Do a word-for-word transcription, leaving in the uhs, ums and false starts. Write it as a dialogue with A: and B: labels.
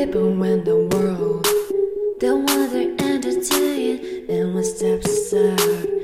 A: people when the world don't want to entertain, then one step aside.